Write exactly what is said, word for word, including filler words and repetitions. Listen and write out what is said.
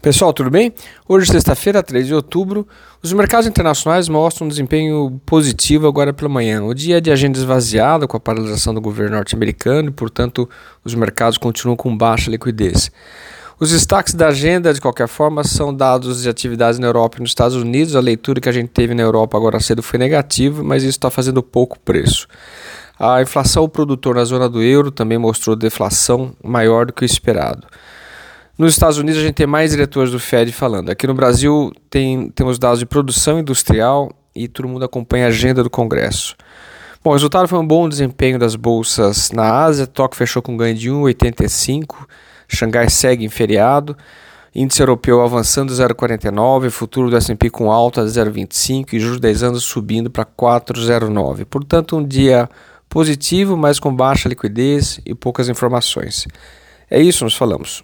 Pessoal, tudo bem? Hoje, sexta-feira, três de outubro, os mercados internacionais mostram um desempenho positivo agora pela manhã. O dia é de agenda esvaziada com a paralisação do governo norte-americano e, portanto, os mercados continuam com baixa liquidez. Os destaques da agenda, de qualquer forma, são dados de atividades na Europa e nos Estados Unidos. A leitura que a gente teve na Europa agora cedo foi negativa, mas isso está fazendo pouco preço. A inflação produtor na zona do euro também mostrou deflação maior do que o esperado. Nos Estados Unidos a gente tem mais diretores do Fed falando. Aqui no Brasil tem, temos dados de produção industrial e todo mundo acompanha a agenda do Congresso. Bom, o resultado foi um bom desempenho das bolsas na Ásia. Tóquio fechou com ganho de um vírgula oitenta e cinco, Xangai segue em feriado, índice europeu avançando zero vírgula quarenta e nove, futuro do S e P com alta de zero vírgula vinte e cinco e juros de dez anos subindo para quatro vírgula zero nove. Portanto, um dia positivo, mas com baixa liquidez e poucas informações. É isso, nos falamos.